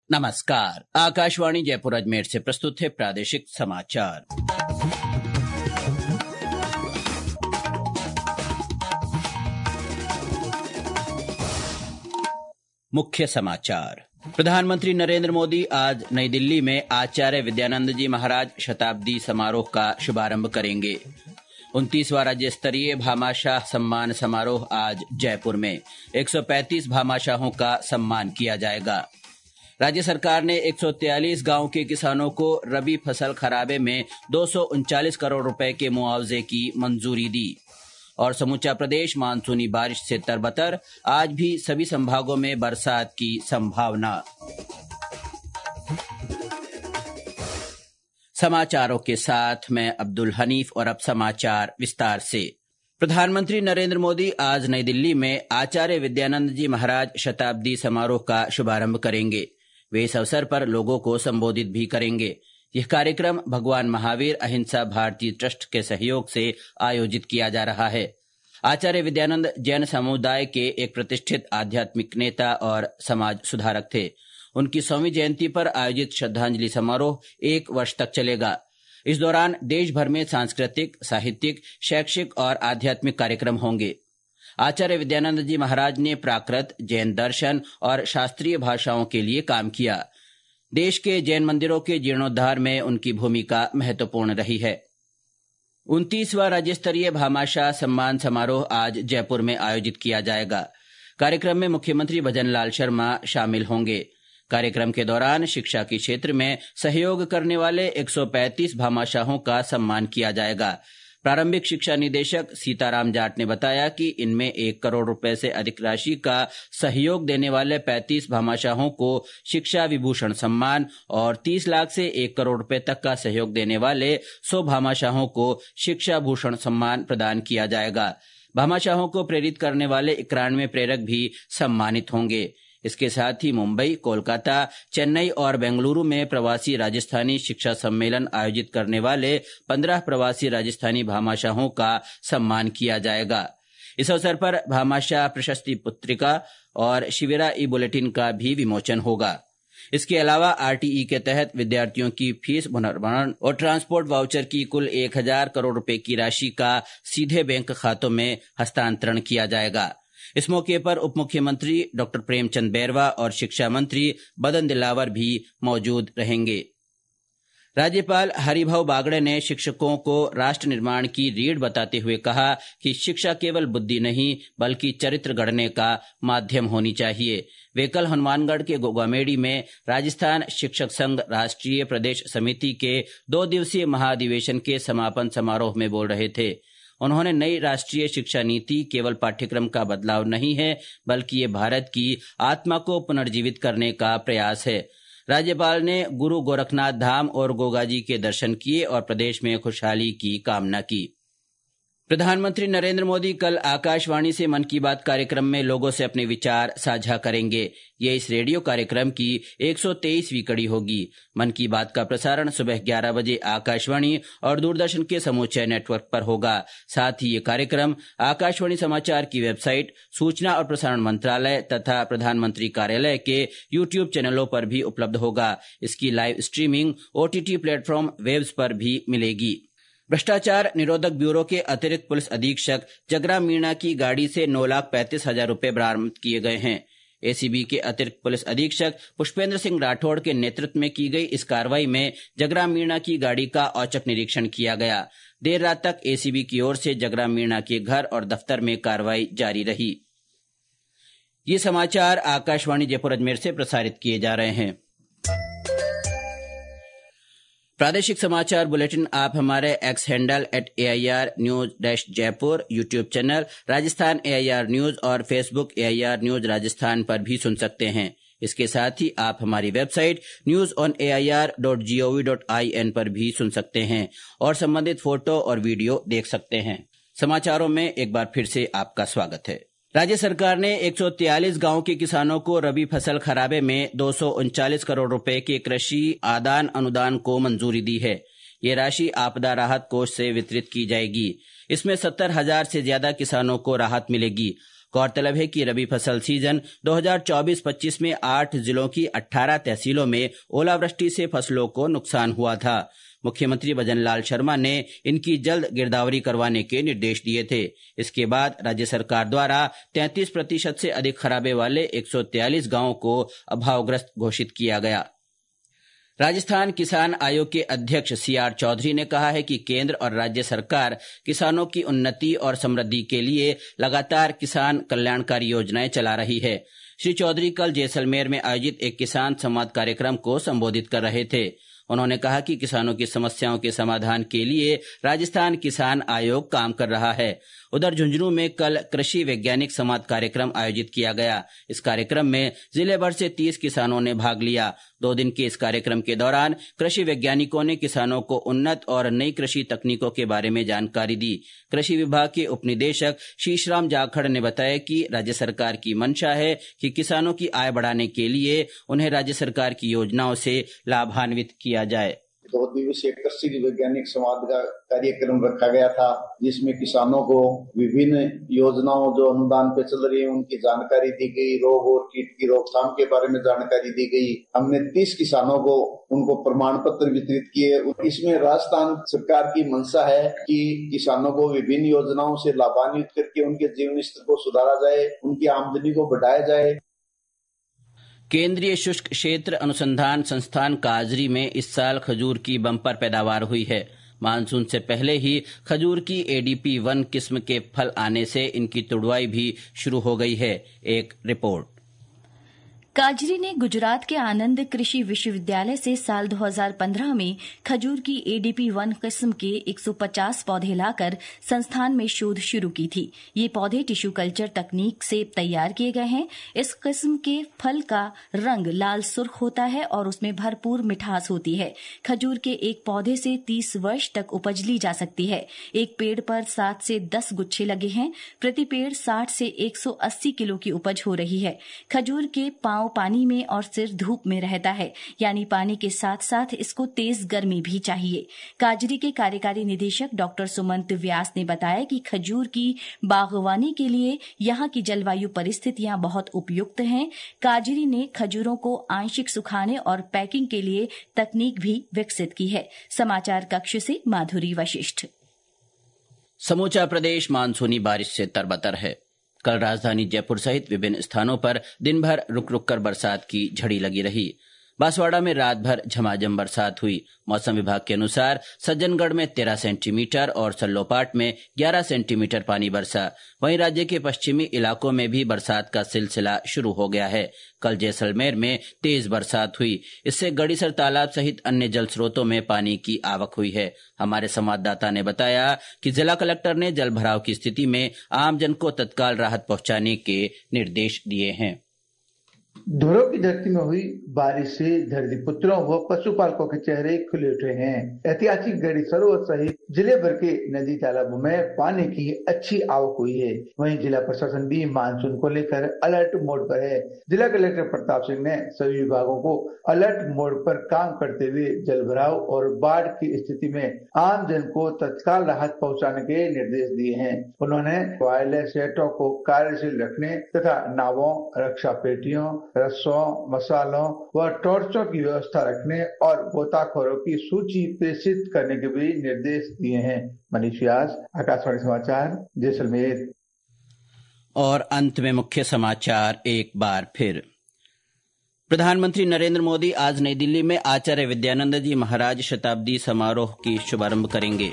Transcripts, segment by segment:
नमस्कार। आकाशवाणी जयपुर अजमेर से प्रस्तुत है प्रादेशिक समाचार। मुख्य समाचार। प्रधानमंत्री नरेंद्र मोदी आज नई दिल्ली में आचार्य विद्यानंद जी महाराज शताब्दी समारोह का शुभारंभ करेंगे। 29वां राज्य स्तरीय भामाशाह सम्मान समारोह आज जयपुर में 135 भामाशाहों का सम्मान किया जाएगा। राज्य सरकार ने 143 गांव के किसानों को रबी फसल खराबे में 239 करोड़ रुपए के मुआवजे की मंजूरी दी। और समूचा प्रदेश मानसूनी बारिश से तरबतर, आज भी सभी संभागों में बरसात की संभावना। समाचारों के साथ मैं अब्दुल हनीफ और अब समाचार विस्तार से। प्रधानमंत्री नरेंद्र मोदी आज नई दिल्ली में आचार्य विद्यानंद जी महाराज शताब्दी समारोह का शुभारंभ करेंगे। वे इस अवसर पर लोगों को संबोधित भी करेंगे। यह कार्यक्रम भगवान महावीर अहिंसा भारती ट्रस्ट के सहयोग से आयोजित किया जा रहा है। आचार्य विद्यानंद जैन समुदाय के एक प्रतिष्ठित आध्यात्मिक नेता और समाज सुधारक थे। उनकी 100वीं जयंती पर आयोजित श्रद्धांजलि समारोह 1 वर्ष तक चलेगा। इस दौरान देश भर में सांस्कृतिक, साहित्यिक, शैक्षिक और आध्यात्मिक कार्यक्रम होंगे। आचार्य विद्यानंद जी महाराज ने प्राकृत, जैन दर्शन और शास्त्रीय भाषाओं के लिए काम किया। देश के जैन मंदिरों के जीर्णोद्धार में उनकी भूमिका महत्वपूर्ण रही है। 29वां राज्य स्तरीय भामाशाह सम्मान समारोह आज जयपुर में आयोजित किया जाएगा। कार्यक्रम में मुख्यमंत्री भजनलाल शर्मा शामिल होंगे। कार्यक्रम के दौरान शिक्षा के क्षेत्र में सहयोग करने वाले 135 भामाशाहों का सम्मान किया जाएगा। प्रारंभिक शिक्षा निदेशक सीताराम जाट ने बताया कि इनमें 1 करोड़ रुपए से अधिक राशि का सहयोग देने वाले 35 भामाशाहों को शिक्षा विभूषण सम्मान और 30 लाख से 1 करोड़ रुपए तक का सहयोग देने वाले 100 भामाशाहों को शिक्षा भूषण सम्मान प्रदान किया जाएगा। भामाशाहों को प्रेरित करने वाले 91 प्रेरक भी सम्मानित होंगे। इसके साथ ही मुंबई, कोलकाता, चेन्नई और बेंगलुरु में प्रवासी राजस्थानी शिक्षा सम्मेलन आयोजित करने वाले 15 प्रवासी राजस्थानी भामाशाहों का सम्मान किया जाएगा। इस अवसर पर भामाशाह प्रशस्ति पुस्तिका और शिविरा ई-बुलेटिन का भी विमोचन होगा। इसके अलावा आरटीई के तहत विद्यार्थियों की फीस पुनर्भरण और ट्रांसपोर्ट वाउचर की कुल 1000 करोड़ रुपए की राशि का सीधे बैंक खातों में हस्तांतरण किया जाएगा। इस मौके पर उप मुख्यमंत्री डॉक्टर प्रेमचंद बैरवा और शिक्षा मंत्री बदन दिलावर भी मौजूद रहेंगे। राज्यपाल हरिभाऊ बागड़े ने शिक्षकों को राष्ट्र निर्माण की रीढ़ बताते हुए कहा कि शिक्षा केवल बुद्धि नहीं बल्कि चरित्र गढ़ने का माध्यम होनी चाहिए। वे कल हनुमानगढ़ के गोगामेड़ी में राजस्थान शिक्षक संघ राष्ट्रीय प्रदेश समिति के 2 दिवसीय महाधिवेशन के समापन समारोह में बोल रहे थे। उन्होंने नई राष्ट्रीय शिक्षा नीति केवल पाठ्यक्रम का बदलाव नहीं है बल्कि ये भारत की आत्मा को पुनर्जीवित करने का प्रयास है। राज्यपाल ने गुरु गोरखनाथ धाम और गोगाजी के दर्शन किए और प्रदेश में खुशहाली की कामना की। प्रधानमंत्री नरेंद्र मोदी कल आकाशवाणी से मन की बात कार्यक्रम में लोगों से अपने विचार साझा करेंगे। ये इस रेडियो कार्यक्रम की 123वीं कड़ी होगी। मन की बात का प्रसारण सुबह 11 बजे आकाशवाणी और दूरदर्शन के समूचे नेटवर्क पर होगा। साथ ही ये कार्यक्रम आकाशवाणी समाचार की वेबसाइट, सूचना और प्रसारण मंत्रालय तथा प्रधानमंत्री कार्यालय के YouTube चैनलों पर भी उपलब्ध होगा। इसकी live streaming OTT platform Waves पर भी मिलेगी। भ्रष्टाचार निरोधक ब्यूरो के अतिरिक्त पुलिस अधीक्षक जगराम मीणा की गाड़ी से 9,35,000 रुपए बरामद किए गए हैं। एसीबी के अतिरिक्त पुलिस अधीक्षक पुष्पेंद्र सिंह राठौड़ के नेतृत्व में की गई इस कार्रवाई में जगराम मीणा की गाड़ी का औचक निरीक्षण किया गया। देर रात तक एसीबी की ओर से जगराम मीणा के घर और दफ्तर में कार्रवाई जारी रही। ये समाचार आकाशवाणी जयपुर अजमेर से प्रसारित किए जा रहे हैं। प्रादेशिक समाचार बुलेटिन आप हमारे X handle @AIR News-Jaipur, YouTube channel Rajasthan AIR news और फेसबुक AIR न्यूज राजस्थान पर भी सुन सकते हैं। इसके साथ ही आप हमारी वेबसाइट newsonair.gov.in पर भी सुन सकते हैं और संबंधित फोटो और वीडियो देख सकते हैं। समाचारों में एक बार फिर से आपका स्वागत है। राज्य सरकार ने 143 गांव के किसानों को रबी फसल खराबे में 239 करोड़ रुपए के कृषि आदान अनुदान को मंजूरी दी है। ये राशि आपदा राहत कोष से वितरित की जाएगी। इसमें 70,000 से ज्यादा किसानों को राहत मिलेगी। गौरतलब है कि रबी फसल सीजन 2024-25 में 8 जिलों की 18 तहसीलों में ओलावृष्टि से फसलों को नुकसान हुआ था। मुख्यमंत्री भजन लाल शर्मा ने इनकी जल्द गिरदावरी करवाने के निर्देश दिए थे। इसके बाद राज्य सरकार द्वारा 33% से अधिक खराबे वाले 143 गांवों को अभावग्रस्त घोषित किया गया। राजस्थान किसान आयोग के अध्यक्ष CR चौधरी ने कहा है कि केंद्र और राज्य सरकार किसानों की उन्नति और समृद्धि के लिए लगातार किसान कल्याणकारी योजनाएं चला रही है। श्री चौधरी कल जैसलमेर में आयोजित एक किसान संवाद कार्यक्रम को संबोधित कर रहे थे। उन्होंने कहा कि किसानों की समस्याओं के समाधान के लिए राजस्थान किसान आयोग काम कर रहा है। उधर झुंझुनू में कल कृषि वैज्ञानिक संवाद कार्यक्रम आयोजित किया गया। इस कार्यक्रम में जिले भर से 30 किसानों ने भाग लिया। 2 दिन के इस कार्यक्रम के दौरान कृषि वैज्ञानिकों ने किसानों को उन्नत और नई कृषि तकनीकों के बारे में जानकारी दी। कृषि विभाग के उपनिदेशक शीशराम जाखड़ ने बताया कि राज्य सरकार की मंशा है कि किसानों की आय बढ़ाने के लिए उन्हें राज्य सरकार की योजनाओं से लाभान्वित किया जाए। 2 दिवसीय कृषि वैज्ञानिक संवाद का कार्यक्रम रखा गया था, जिसमें किसानों को विभिन्न योजनाओं जो अनुदान पे चल रही है उनकी जानकारी दी गई, रोग और कीट की रोकथाम के बारे में जानकारी दी गई। हमने 30 किसानों को उनको प्रमाण पत्र वितरित किए। इसमें राजस्थान सरकार की मंशा है कि किसानों को विभिन्न योजनाओं से लाभान्वित करके उनके जीवन स्तर को सुधारा जाए, उनकी आमदनी को बढ़ाया जाए। केंद्रीय शुष्क क्षेत्र अनुसंधान संस्थान काजरी में इस साल खजूर की बम्पर पैदावार हुई है। मानसून से पहले ही खजूर की ADP 1 किस्म के फल आने से इनकी तुड़वाई भी शुरू हो गई है। एक रिपोर्ट। काजरी ने गुजरात के आनंद कृषि विश्वविद्यालय से साल 2015 में खजूर की ADP 1 किस्म के 150 पौधे लाकर संस्थान में शोध शुरू की थी। ये पौधे टिश्यू कल्चर तकनीक से तैयार किए गए हैं। इस किस्म के फल का रंग लाल सुर्ख होता है और उसमें भरपूर मिठास होती है। खजूर के एक पौधे से 30 वर्ष तक उपज ली जा सकती है। एक पेड़ पर 7 से 10 गुच्छे लगे हैं। प्रति पेड़ 60 से 180 किलो की उपज हो रही है। खजूर के पांव पानी में और सिर धूप में रहता है, यानी पानी के साथ साथ इसको तेज गर्मी भी चाहिए। काजरी के कार्यकारी निदेशक डॉक्टर सुमंत व्यास ने बताया कि खजूर की बागवानी के लिए यहाँ की जलवायु परिस्थितियां बहुत उपयुक्त हैं। काजरी ने खजूरों को आंशिक सुखाने और पैकिंग के लिए तकनीक भी विकसित की है। समाचार कक्ष से माधुरी वशिष्ठ। समूचा प्रदेश मानसूनी बारिश से तरबतर है। कल राजधानी जयपुर सहित विभिन्न स्थानों पर दिन भर रुक रुक कर बरसात की झड़ी लगी रही। बांसवाड़ा में रात भर झमाझम बरसात हुई। मौसम विभाग के अनुसार सज्जनगढ़ में 13 सेंटीमीटर और सल्लोपाट में 11 सेंटीमीटर पानी बरसा। वहीं राज्य के पश्चिमी इलाकों में भी बरसात का सिलसिला शुरू हो गया है। कल जैसलमेर में तेज बरसात हुई। इससे गड़ीसर तालाब सहित अन्य जल स्रोतों में पानी की आवक हुई है। हमारे संवाददाता ने बताया कि जिला कलेक्टर ने जल भराव की स्थिति में आमजन को तत्काल राहत पहुंचाने के निर्देश दिए हैं। धुरों की धरती में हुई बारिश से धरतीपुत्रों व पशुपालकों के चेहरे खुले उठे हैं। ऐतिहासिक गढ़ी सरोवर सहित जिले भर के नदी तालाबों में पानी की अच्छी आवक हुई है। वहीं जिला प्रशासन भी मानसून को लेकर अलर्ट मोड पर है। जिला कलेक्टर प्रताप सिंह ने सभी विभागों को अलर्ट मोड पर काम करते हुए जल भराव और बाढ़ की स्थिति में आम जन को तत्काल राहत पहुँचाने के निर्देश दिए हैं। उन्होंने वायरलेस सेटों को कार्यशील रखने तथा नावों, रक्षा पेटियों, रस्सों, मसालों व टॉर्चों की व्यवस्था रखने और गोताखोरों की सूची प्रेषित करने के भी निर्देश दिए हैं। मनीष व्यास, आकाशवाणी समाचार, जैसलमेर। और अंत में मुख्य समाचार एक बार फिर। प्रधानमंत्री नरेंद्र मोदी आज नई दिल्ली में आचार्य विद्यानंद जी महाराज शताब्दी समारोह की शुभारंभ करेंगे।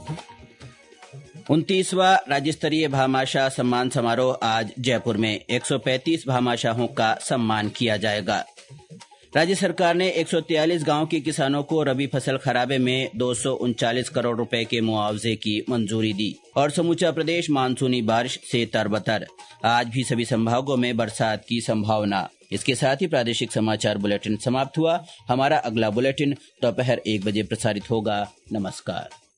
29वां राज्य स्तरीय भामाशाह सम्मान समारोह आज जयपुर में 135 भामाशाहों का सम्मान किया जाएगा। राज्य सरकार ने 143 गांव के किसानों को रबी फसल खराबे में 239 करोड़ रुपए के मुआवजे की मंजूरी दी। और समूचा प्रदेश मानसूनी बारिश से तरबतर। आज भी सभी संभागों में बरसात की संभावना। इसके साथ ही प्रादेशिक समाचार बुलेटिन समाप्त हुआ। हमारा अगला बुलेटिन दोपहर 1 बजे प्रसारित होगा। नमस्कार।